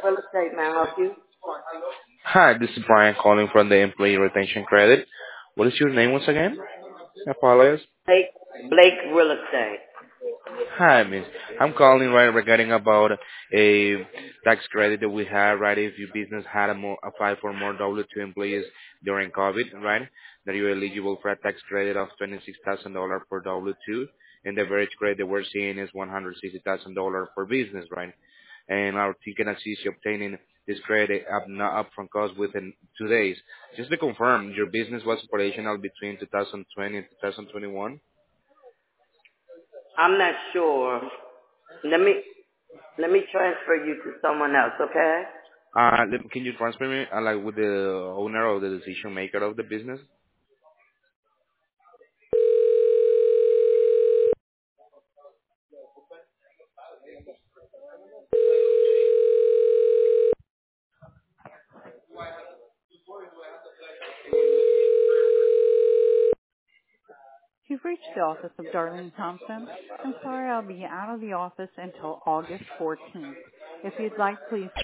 Real estate, may I help you? Hi, this is Brian calling from the Employee Retention Credit. What is your name once again? I apologize. Blake Real Estate. Hi, miss. I'm calling right regarding about a tax credit that we have, right? If your business had applied for more W-2 employees during COVID, right? That you're eligible for a tax credit of $26,000 per W-2, and the average credit that we're seeing is $160,000 per business, right? And our team can assist you obtaining this credit not upfront cost within 2 days. Just to confirm, your business was operational between 2020 and 2021? I'm not sure. Let me let me transfer you to someone else, okay? Can you transfer me like with the owner or the decision maker of the business? You've reached the office of Darlene Thompson. I'm sorry I'll be out of the office until August 14th. If you'd like, please